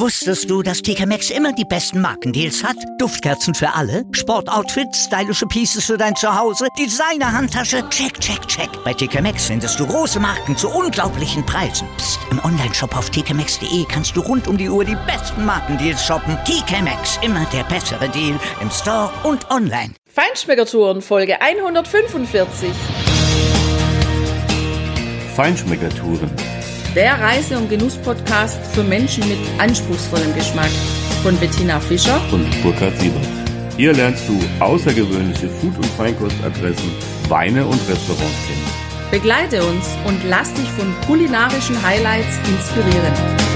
Wusstest du, dass TK Maxx immer die besten Markendeals hat? Duftkerzen für alle, Sportoutfits, stylische Pieces für dein Zuhause, Designer-Handtasche, check, check, check. Bei TK Maxx findest du große Marken zu unglaublichen Preisen. Psst. Im Onlineshop auf tkmaxx.de kannst du rund um die Uhr die besten Markendeals shoppen. TK Maxx, immer der bessere Deal im Store und online. Feinschmeckertouren, Folge 145. Feinschmeckertouren. Der Reise- und Genuss-Podcast für Menschen mit anspruchsvollem Geschmack. Von Bettina Fischer und Burkhard Siebert. Hier lernst du außergewöhnliche Food- und Feinkostadressen, Weine und Restaurants kennen. Begleite uns und lass dich von kulinarischen Highlights inspirieren.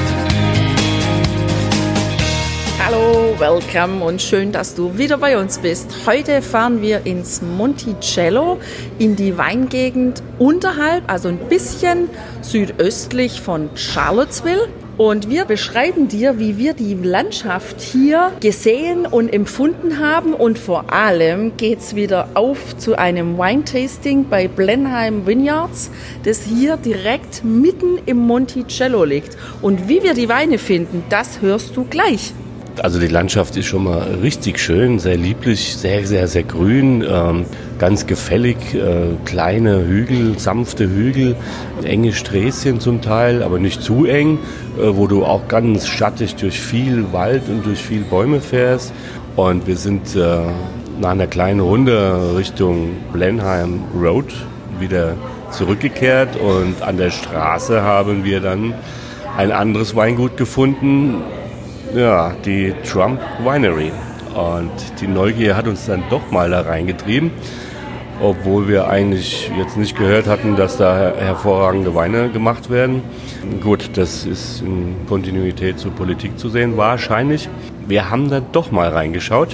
Hallo, welcome und schön, dass du wieder bei uns bist. Heute fahren wir ins Monticello, in die Weingegend unterhalb, also ein bisschen südöstlich von Charlottesville. Und wir beschreiben dir, wie wir die Landschaft hier gesehen und empfunden haben. Und vor allem geht's wieder auf zu einem Wine-Tasting bei Blenheim Vineyards, das hier direkt mitten im Monticello liegt. Und wie wir die Weine finden, das hörst du gleich. Also die Landschaft ist schon mal richtig schön, sehr lieblich, sehr, sehr, sehr grün, ganz gefällig, kleine Hügel, sanfte Hügel, enge Sträßchen zum Teil, aber nicht zu eng, wo du auch ganz schattig durch viel Wald und durch viel Bäume fährst. Und wir sind nach einer kleinen Runde Richtung Blenheim Road wieder zurückgekehrt und an der Straße haben wir dann ein anderes Weingut gefunden. Ja, die Trump Winery. Und die Neugier hat uns dann doch mal da reingetrieben, obwohl wir eigentlich jetzt nicht gehört hatten, dass da hervorragende Weine gemacht werden. Gut, das ist in Kontinuität zur Politik zu sehen, wahrscheinlich. Wir haben da doch mal reingeschaut.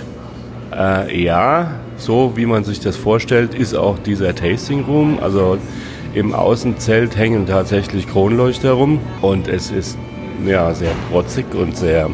Ja, so wie man sich das vorstellt, ist auch dieser Tasting Room. Also im Außenzelt hängen tatsächlich Kronleuchter rum und es ist ja sehr protzig und sehr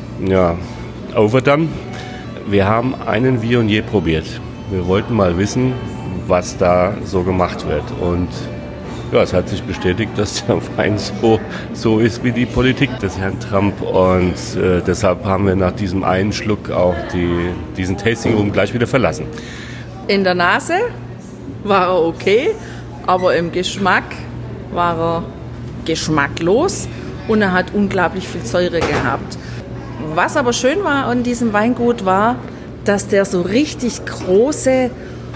overdone. Wir haben einen Viognier probiert. Wir wollten mal wissen, was da so gemacht wird. Und ja, es hat sich bestätigt, dass der Wein so ist wie die Politik des Herrn Trump. Und deshalb haben wir nach diesem einen Schluck auch diesen Tasting Room gleich wieder verlassen. In der Nase war er okay, aber im Geschmack war er geschmacklos. Und er hat unglaublich viel Säure gehabt. Was aber schön war an diesem Weingut war, dass der so richtig große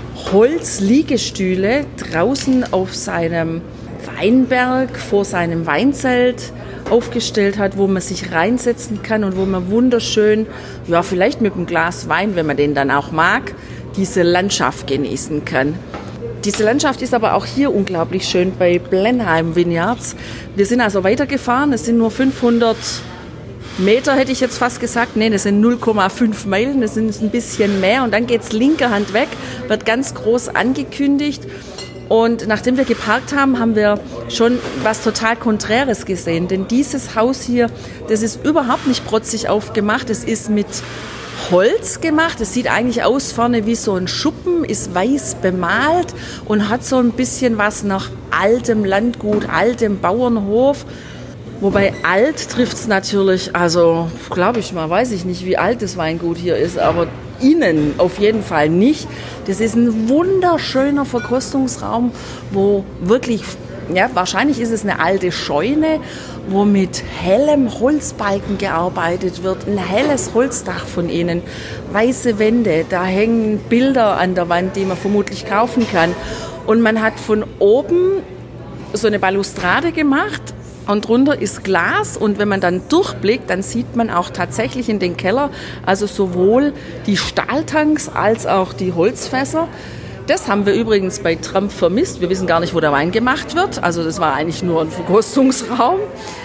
Holzliegestühle draußen auf seinem Weinberg vor seinem Weinzelt aufgestellt hat, wo man sich reinsetzen kann und wo man wunderschön, ja vielleicht mit einem Glas Wein, wenn man den dann auch mag, diese Landschaft genießen kann. Diese Landschaft ist aber auch hier unglaublich schön bei Blenheim Vineyards. Wir sind also weitergefahren, es sind nur 500 Meter, hätte ich jetzt fast gesagt. Nee, das sind 0,5 Meilen, das sind ein bisschen mehr. Und dann geht's linker Hand weg, wird ganz groß angekündigt. Und nachdem wir geparkt haben, haben wir schon was total Konträres gesehen. Denn dieses Haus hier, das ist überhaupt nicht protzig aufgemacht, es ist mit Holz gemacht. Es sieht eigentlich aus vorne wie so ein Schuppen, ist weiß bemalt und hat so ein bisschen was nach altem Landgut, altem Bauernhof. Wobei alt trifft es natürlich, also glaube ich mal, weiß ich nicht, wie alt das Weingut hier ist, aber innen auf jeden Fall nicht. Das ist ein wunderschöner Verkostungsraum, wo wirklich, ja, wahrscheinlich ist es eine alte Scheune, wo mit hellem Holzbalken gearbeitet wird, ein helles Holzdach von innen, weiße Wände, da hängen Bilder an der Wand, die man vermutlich kaufen kann. Und man hat von oben so eine Balustrade gemacht und drunter ist Glas und wenn man dann durchblickt, dann sieht man auch tatsächlich in den Keller, also sowohl die Stahltanks als auch die Holzfässer. Das haben wir übrigens bei Trump vermisst. Wir wissen gar nicht, wo der Wein gemacht wird. Also das war eigentlich nur ein Verkostungsraum.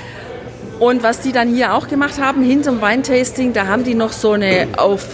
Und was die dann hier auch gemacht haben, hinterm Weintasting, da haben die noch so eine auf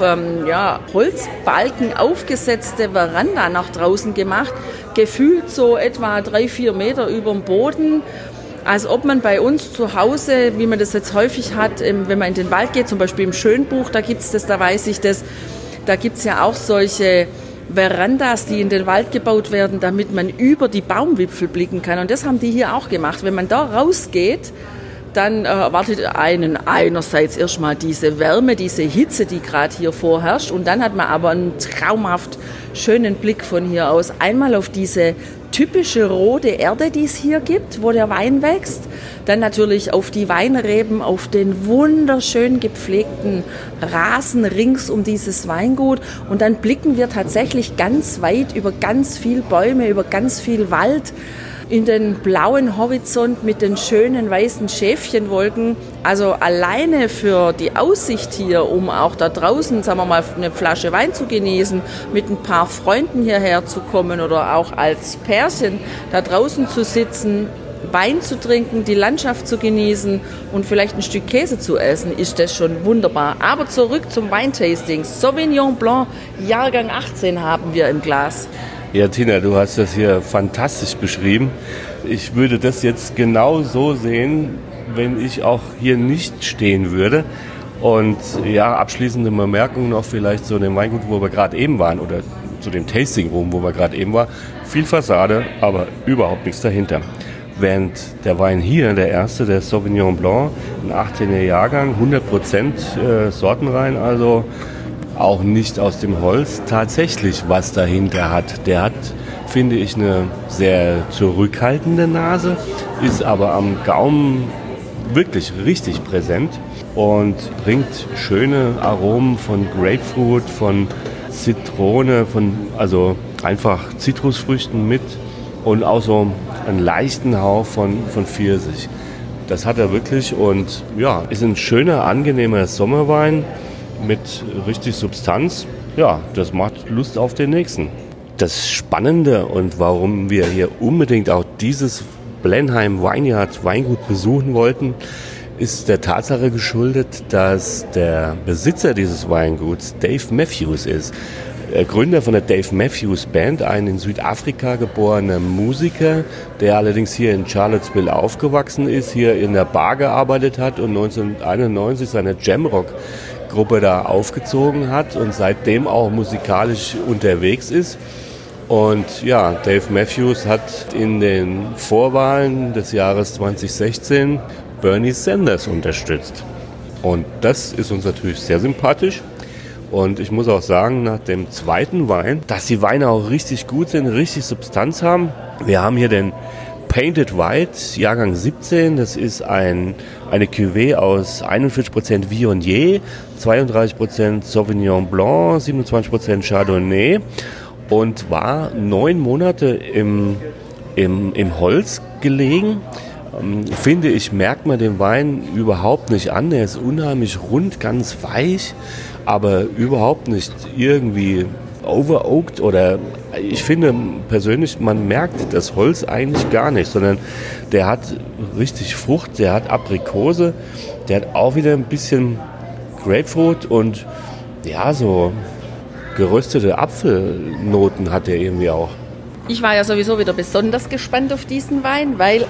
Holzbalken aufgesetzte Veranda nach draußen gemacht. Gefühlt so etwa 3-4 Meter über dem Boden. Als ob man bei uns zu Hause, wie man das jetzt häufig hat, wenn man in den Wald geht, zum Beispiel im Schönbuch, da gibt's das, da weiß ich das, da gibt's ja auch solche Verandas, die in den Wald gebaut werden, damit man über die Baumwipfel blicken kann. Und das haben die hier auch gemacht. Wenn man da rausgeht, dann erwartet einen einerseits erstmal diese Wärme, diese Hitze, die gerade hier vorherrscht. Und dann hat man aber einen traumhaft schönen Blick von hier aus. Einmal auf diese typische rote Erde, die es hier gibt, wo der Wein wächst. Dann natürlich auf die Weinreben, auf den wunderschön gepflegten Rasen rings um dieses Weingut. Und dann blicken wir tatsächlich ganz weit über ganz viel Bäume, über ganz viel Wald, in den blauen Horizont mit den schönen weißen Schäfchenwolken. Also alleine für die Aussicht hier, um auch da draußen, sagen wir mal, eine Flasche Wein zu genießen, mit ein paar Freunden hierher zu kommen oder auch als Pärchen da draußen zu sitzen, Wein zu trinken, die Landschaft zu genießen und vielleicht ein Stück Käse zu essen, ist das schon wunderbar. Aber zurück zum Weintasting. Sauvignon Blanc, Jahrgang 18 haben wir im Glas. Ja, Tina, du hast das hier fantastisch beschrieben. Ich würde das jetzt genau so sehen, wenn ich auch hier nicht stehen würde. Und ja, abschließende Bemerkung noch vielleicht zu dem Weingut, wo wir gerade eben waren, oder zu dem Tasting Room, wo wir gerade eben waren. Viel Fassade, aber überhaupt nichts dahinter. Während der Wein hier, der erste, der Sauvignon Blanc, ein 18er Jahrgang, 100% sortenrein, also auch nicht aus dem Holz, tatsächlich was dahinter hat. Der hat, finde ich, eine sehr zurückhaltende Nase, ist aber am Gaumen wirklich richtig präsent und bringt schöne Aromen von Grapefruit, von Zitrone, also einfach Zitrusfrüchten mit und auch so einen leichten Hauch von Pfirsich. Das hat er wirklich und ja, ist ein schöner, angenehmer Sommerwein mit richtig Substanz. Ja, das macht Lust auf den nächsten. Das Spannende und warum wir hier unbedingt auch dieses Blenheim Vineyard Weingut besuchen wollten, ist der Tatsache geschuldet, dass der Besitzer dieses Weinguts Dave Matthews ist. Gründer von der Dave Matthews Band, ein in Südafrika geborener Musiker, der allerdings hier in Charlottesville aufgewachsen ist, hier in der Bar gearbeitet hat und 1991 seine Jamrock-Gruppe da aufgezogen hat und seitdem auch musikalisch unterwegs ist. Und ja, Dave Matthews hat in den Vorwahlen des Jahres 2016 Bernie Sanders unterstützt. Und das ist uns natürlich sehr sympathisch. Und ich muss auch sagen, nach dem zweiten Wein, dass die Weine auch richtig gut sind, richtig Substanz haben. Wir haben hier den Painted White, Jahrgang 17. Das ist eine Cuvée aus 41% Viognier, 32% Sauvignon Blanc, 27% Chardonnay und war 9 Monate im Holz gelegen. Finde ich, merkt man den Wein überhaupt nicht an. Der ist unheimlich rund, ganz weich, aber überhaupt nicht irgendwie overoaked oder ich finde persönlich, man merkt das Holz eigentlich gar nicht, sondern der hat richtig Frucht, der hat Aprikose, der hat auch wieder ein bisschen Grapefruit und ja, so geröstete Apfelnoten hat er irgendwie auch. Ich war ja sowieso wieder besonders gespannt auf diesen Wein, weil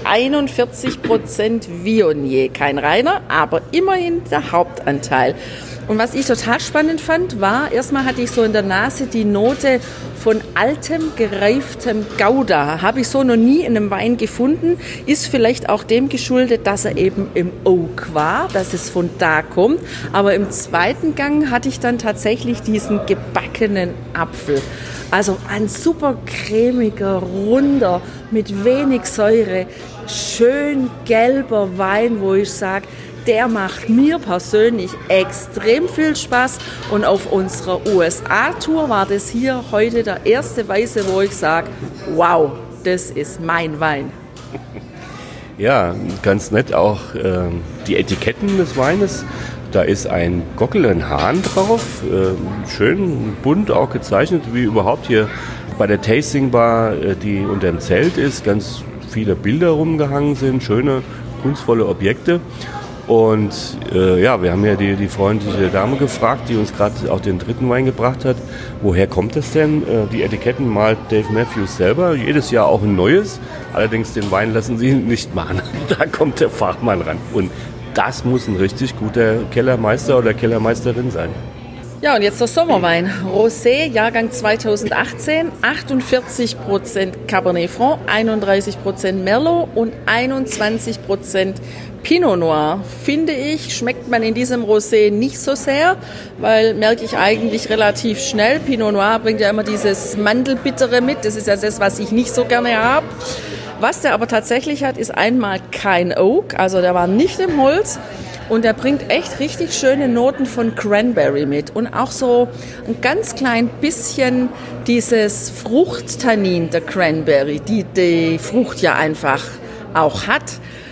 41% Viognier, kein reiner, aber immerhin der Hauptanteil. Und was ich total spannend fand, war, erstmal hatte ich so in der Nase die Note von altem, gereiftem Gouda. Habe ich so noch nie in einem Wein gefunden. Ist vielleicht auch dem geschuldet, dass er eben im Oak war, dass es von da kommt. Aber im zweiten Gang hatte ich dann tatsächlich diesen gebackenen Apfel. Also ein super cremiger, runder, mit wenig Säure, schön gelber Wein, wo ich sage, der macht mir persönlich extrem viel Spaß. Und auf unserer USA-Tour war das hier heute der erste Weiße, wo ich sage, wow, das ist mein Wein. Ja, ganz nett auch die Etiketten des Weines. Da ist ein Gockel, ein Hahn drauf, schön bunt auch gezeichnet, wie überhaupt hier bei der Tasting Bar, die unter dem Zelt ist, ganz viele Bilder rumgehangen sind, schöne, kunstvolle Objekte. Und ja, wir haben ja die freundliche Dame gefragt, die uns gerade auch den dritten Wein gebracht hat. Woher kommt das denn? Die Etiketten malt Dave Matthews selber, jedes Jahr auch ein neues. Allerdings den Wein lassen sie nicht machen. Da kommt der Fachmann ran. Und das muss ein richtig guter Kellermeister oder Kellermeisterin sein. Ja, und jetzt der Sommerwein. Rosé, Jahrgang 2018, 48% Cabernet Franc, 31% Merlot und 21% Pinot Noir. Finde ich, schmeckt man in diesem Rosé nicht so sehr, weil merke ich eigentlich relativ schnell. Pinot Noir bringt ja immer dieses Mandelbittere mit. Das ist ja das, was ich nicht so gerne habe. Was der aber tatsächlich hat, ist einmal kein Oak, also der war nicht im Holz. Und er bringt echt richtig schöne Noten von Cranberry mit und auch so ein ganz klein bisschen dieses Fruchttannin der Cranberry, die Frucht ja einfach auch hat.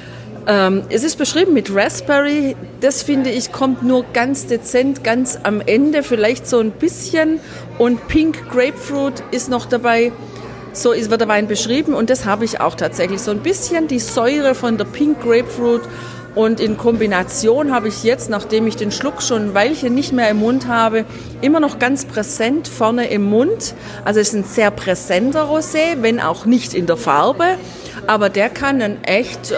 Es ist beschrieben mit Raspberry, das finde ich kommt nur ganz dezent, ganz am Ende, vielleicht so ein bisschen. Und Pink Grapefruit ist noch dabei, so wird der Wein beschrieben und das habe ich auch tatsächlich. So ein bisschen die Säure von der Pink Grapefruit. Und in Kombination habe ich jetzt, nachdem ich den Schluck schon ein Weilchen nicht mehr im Mund habe, immer noch ganz präsent vorne im Mund. Also es ist ein sehr präsenter Rosé, wenn auch nicht in der Farbe. Aber der kann ein echt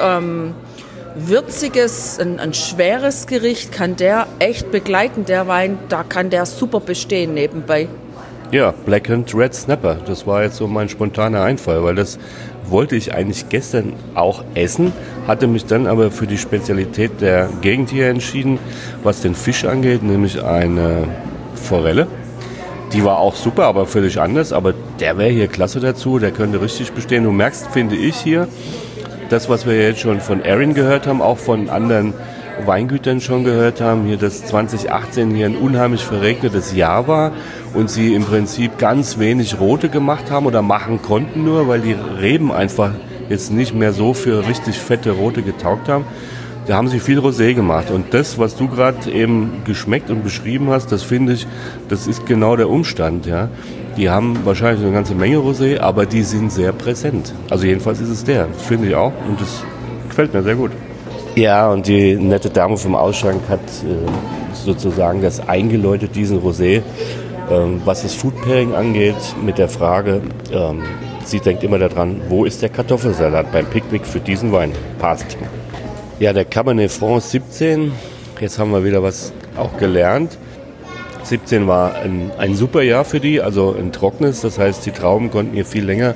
würziges, ein schweres Gericht, kann der echt begleiten, der Wein. Da kann der super bestehen nebenbei. Ja, Blackened Red Snapper, das war jetzt so mein spontaner Einfall, weil das wollte ich eigentlich gestern auch essen, hatte mich dann aber für die Spezialität der Gegend hier entschieden, was den Fisch angeht, nämlich eine Forelle. Die war auch super, aber völlig anders, aber der wäre hier klasse dazu, der könnte richtig bestehen. Du merkst, finde ich hier, das, was wir jetzt schon von Erin gehört haben, auch von anderen Weingütern schon gehört haben, hier dass 2018 hier ein unheimlich verregnetes Jahr war und sie im Prinzip ganz wenig Rote gemacht haben oder machen konnten nur, weil die Reben einfach jetzt nicht mehr so für richtig fette Rote getaugt haben. Da haben sie viel Rosé gemacht und das, was du gerade eben geschmeckt und beschrieben hast, das finde ich, das ist genau der Umstand. Ja. Die haben wahrscheinlich eine ganze Menge Rosé, aber die sind sehr präsent. Also jedenfalls ist es der, das finde ich auch und das gefällt mir sehr gut. Ja, und die nette Dame vom Ausschank hat sozusagen das eingeläutet, diesen Rosé, was das Food Pairing angeht, mit der Frage, sie denkt immer daran, wo ist der Kartoffelsalat beim Picknick für diesen Wein? Passt. Ja, der Cabernet Franc 17, jetzt haben wir wieder was auch gelernt. 17 war ein super Jahr für die, also ein trockenes, das heißt, die Trauben konnten hier viel länger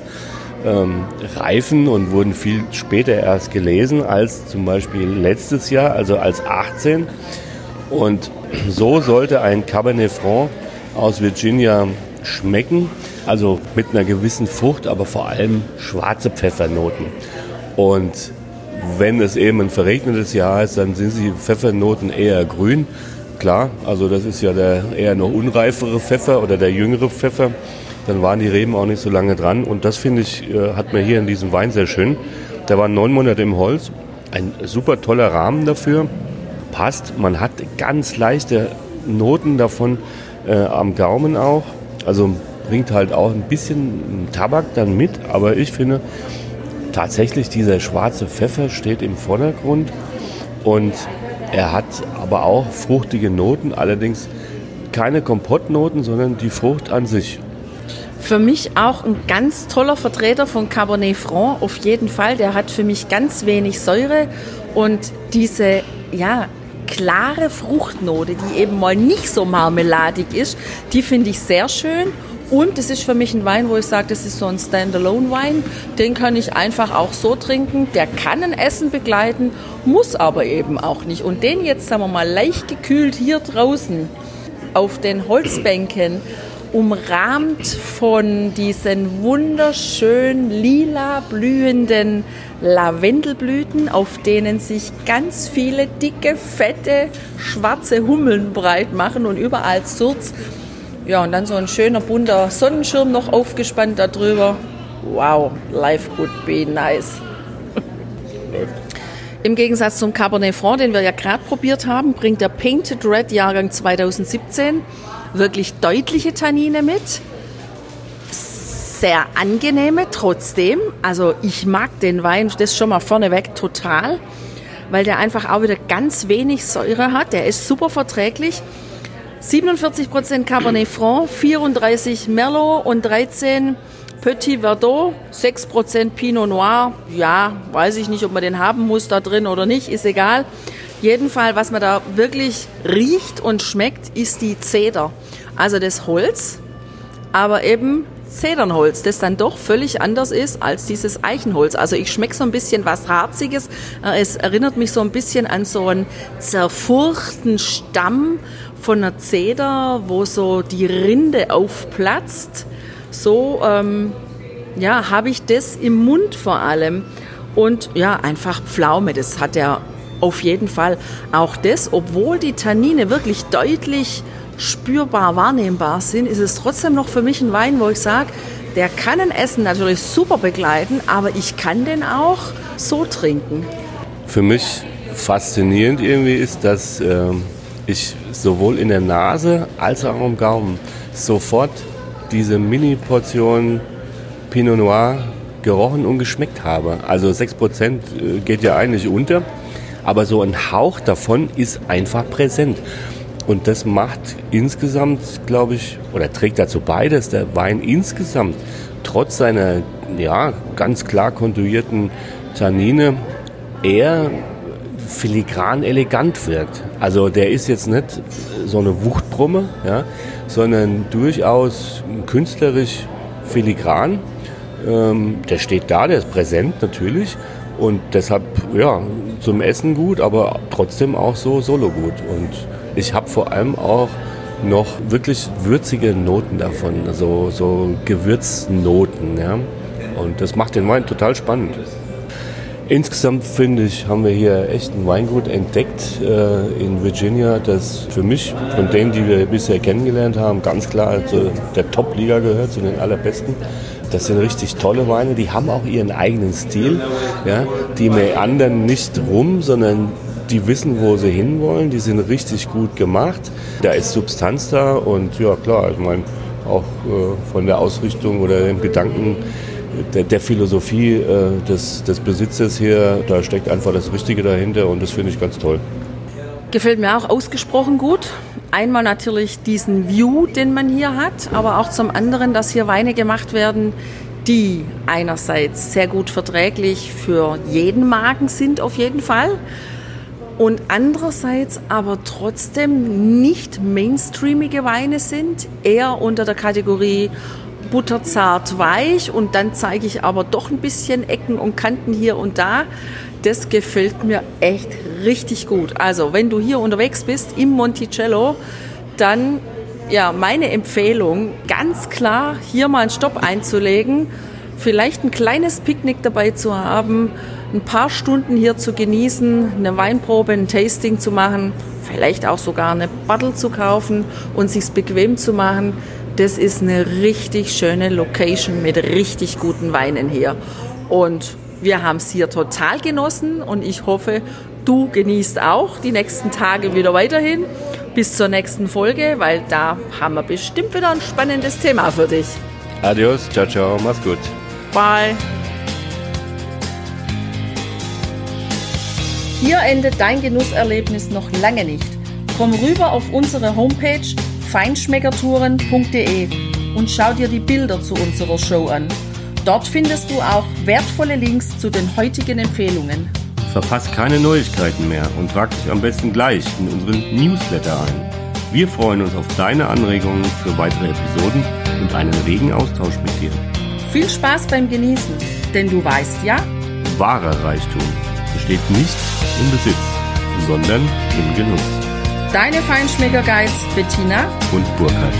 reifen und wurden viel später erst gelesen als zum Beispiel letztes Jahr, also als 18. Und so sollte ein Cabernet Franc aus Virginia schmecken, also mit einer gewissen Frucht, aber vor allem schwarze Pfeffernoten. Und wenn es eben ein verregnetes Jahr ist, dann sind die Pfeffernoten eher grün. Klar, also das ist ja der eher noch unreifere Pfeffer oder der jüngere Pfeffer. Dann waren die Reben auch nicht so lange dran. Und das, finde ich, hat mir hier in diesem Wein sehr schön. Der war 9 Monate im Holz. Ein super toller Rahmen dafür. Passt. Man hat ganz leichte Noten davon am Gaumen auch. Also bringt halt auch ein bisschen Tabak dann mit. Aber ich finde, tatsächlich dieser schwarze Pfeffer steht im Vordergrund. Und er hat aber auch fruchtige Noten. Allerdings keine Kompottnoten, sondern die Frucht an sich. Für mich auch ein ganz toller Vertreter von Cabernet Franc, auf jeden Fall. Der hat für mich ganz wenig Säure und diese, klare Fruchtnote, die eben mal nicht so marmeladig ist, die finde ich sehr schön. Und es ist für mich ein Wein, wo ich sage, das ist so ein Standalone-Wein. Den kann ich einfach auch so trinken. Der kann ein Essen begleiten, muss aber eben auch nicht. Und den jetzt, sagen wir mal, leicht gekühlt hier draußen auf den Holzbänken, umrahmt von diesen wunderschön lila blühenden Lavendelblüten, auf denen sich ganz viele dicke, fette, schwarze Hummeln breit machen und überall Surz. Ja, und dann so ein schöner, bunter Sonnenschirm noch aufgespannt darüber. Wow, life would be nice. Im Gegensatz zum Cabernet Franc, den wir ja gerade probiert haben, bringt der Painted Red Jahrgang 2017 wirklich deutliche Tannine mit. Sehr angenehme trotzdem. Also ich mag den Wein, das schon mal vorneweg total, weil der einfach auch wieder ganz wenig Säure hat. Der ist super verträglich. 47% Cabernet Franc, 34 Merlot und 13 Petit Verdot, 6% Pinot Noir. Ja, weiß ich nicht, ob man den haben muss da drin oder nicht, ist egal. Jedenfalls, was man da wirklich riecht und schmeckt, ist die Zeder. Also das Holz, aber eben Zedernholz, das dann doch völlig anders ist als dieses Eichenholz. Also ich schmecke so ein bisschen was Harziges. Es erinnert mich so ein bisschen an so einen zerfurchten Stamm von einer Zeder, wo so die Rinde aufplatzt. So habe ich das im Mund vor allem. Und ja, einfach Pflaume, das hat er auf jeden Fall. Auch das, obwohl die Tannine wirklich deutlich spürbar wahrnehmbar sind, ist es trotzdem noch für mich ein Wein, wo ich sage, der kann ein Essen natürlich super begleiten, aber ich kann den auch so trinken. Für mich faszinierend irgendwie ist, dass ich sowohl in der Nase als auch am Gaumen sofort diese Mini-Portion Pinot Noir gerochen und geschmeckt habe. Also 6% geht ja eigentlich unter, aber so ein Hauch davon ist einfach präsent. Und das macht insgesamt, glaube ich, oder trägt dazu bei, dass der Wein insgesamt trotz seiner ganz klar kontuierten Tannine eher filigran elegant wirkt. Also der ist jetzt nicht so eine Wuchtbrumme, sondern durchaus künstlerisch filigran. Der steht da, der ist präsent natürlich und deshalb zum Essen gut, aber trotzdem auch so solo gut. Und ich habe vor allem auch noch wirklich würzige Noten davon, so Gewürznoten. Ja? Und das macht den Wein total spannend. Insgesamt finde ich, haben wir hier echt ein Weingut entdeckt in Virginia, das für mich von denen, die wir bisher kennengelernt haben, ganz klar zu der Top-Liga gehört, zu den allerbesten. Das sind richtig tolle Weine, die haben auch ihren eigenen Stil. Ja? Die meandern nicht rum, sondern die wissen, wo sie hinwollen, die sind richtig gut gemacht. Da ist Substanz da und ja klar, ich meine auch von der Ausrichtung oder dem Gedanken der Philosophie des Besitzers hier, da steckt einfach das Richtige dahinter und das finde ich ganz toll. Gefällt mir auch ausgesprochen gut. Einmal natürlich diesen View, den man hier hat, aber auch zum anderen, dass hier Weine gemacht werden, die einerseits sehr gut verträglich für jeden Magen sind auf jeden Fall und andererseits aber trotzdem nicht mainstreamige Weine sind, eher unter der Kategorie butterzart weich und dann zeige ich aber doch ein bisschen Ecken und Kanten hier und da. Das gefällt mir echt richtig gut. Also wenn du hier unterwegs bist im Monticello, dann meine Empfehlung, ganz klar hier mal einen Stopp einzulegen, vielleicht ein kleines Picknick dabei zu haben, ein paar Stunden hier zu genießen, eine Weinprobe, ein Tasting zu machen, vielleicht auch sogar eine Bottle zu kaufen und sich's bequem zu machen. Das ist eine richtig schöne Location mit richtig guten Weinen hier. Und wir haben es hier total genossen und ich hoffe, du genießt auch die nächsten Tage wieder weiterhin. Bis zur nächsten Folge, weil da haben wir bestimmt wieder ein spannendes Thema für dich. Adios, ciao, ciao, mach's gut. Bye. Hier endet dein Genusserlebnis noch lange nicht. Komm rüber auf unsere Homepage feinschmeckertouren.de und schau dir die Bilder zu unserer Show an. Dort findest du auch wertvolle Links zu den heutigen Empfehlungen. Verpass keine Neuigkeiten mehr und trag dich am besten gleich in unseren Newsletter ein. Wir freuen uns auf deine Anregungen für weitere Episoden und einen regen Austausch mit dir. Viel Spaß beim Genießen, denn du weißt ja, wahrer Reichtum besteht nicht im Besitz, sondern im Genuss. Deine Feinschmecker-Guides Bettina und Burkhard.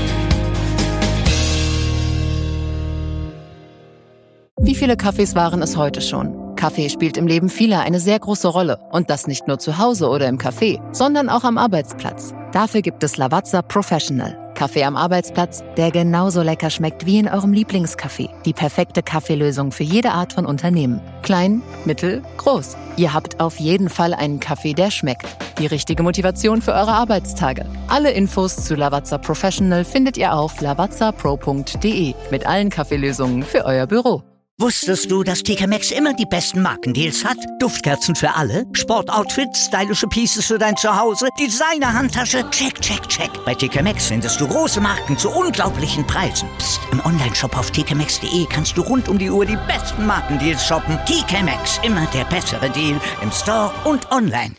Wie viele Kaffees waren es heute schon? Kaffee spielt im Leben vieler eine sehr große Rolle. Und das nicht nur zu Hause oder im Café, sondern auch am Arbeitsplatz. Dafür gibt es Lavazza Professional. Kaffee am Arbeitsplatz, der genauso lecker schmeckt wie in eurem Lieblingscafé. Die perfekte Kaffeelösung für jede Art von Unternehmen. Klein, mittel, groß. Ihr habt auf jeden Fall einen Kaffee, der schmeckt. Die richtige Motivation für eure Arbeitstage. Alle Infos zu Lavazza Professional findet ihr auf lavazzapro.de mit allen Kaffeelösungen für euer Büro. Wusstest du, dass TK Maxx immer die besten Markendeals hat? Duftkerzen für alle, Sportoutfits, stylische Pieces für dein Zuhause, Designer-Handtasche, check, check, check. Bei TK Maxx findest du große Marken zu unglaublichen Preisen. Psst. Im Onlineshop auf tkmaxx.de kannst du rund um die Uhr die besten Markendeals shoppen. TK Maxx, immer der bessere Deal im Store und online.